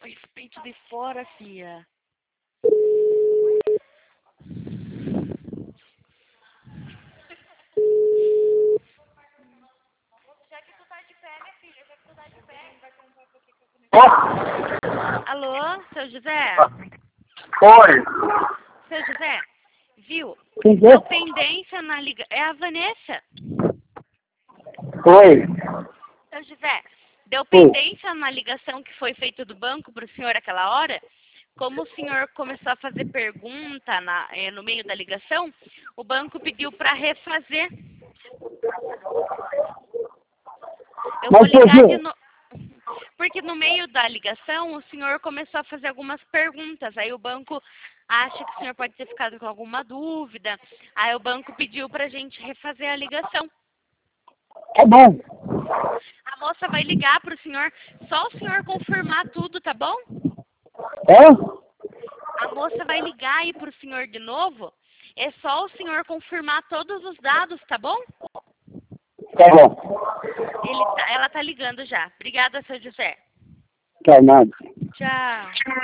esse peito de fora, fia. Já que tu tá de pé, minha filha, já que tu tá de pé. Alô, seu José? Oi. Seu José, viu? Quem é? Deu pendência na liga... É a Vanessa. Oi. Seu José, deu pendência na ligação que foi feita do banco para o senhor aquela hora? Como o senhor começou a fazer pergunta no meio da ligação, o banco pediu para refazer. Eu vou Mas por ligar quê? de novo. Porque no meio da ligação, o senhor começou a fazer algumas perguntas. Aí o banco acha que o senhor pode ter ficado com alguma dúvida. Aí o banco pediu para a gente refazer a ligação. Tá bom. A moça vai ligar para o senhor, só o senhor confirmar tudo, tá bom? É? A moça vai ligar aí para o senhor de novo. É só o senhor confirmar todos os dados, tá bom? Tá bom. Ela tá ligando já. Obrigada, seu José. Tá nada. Tchau.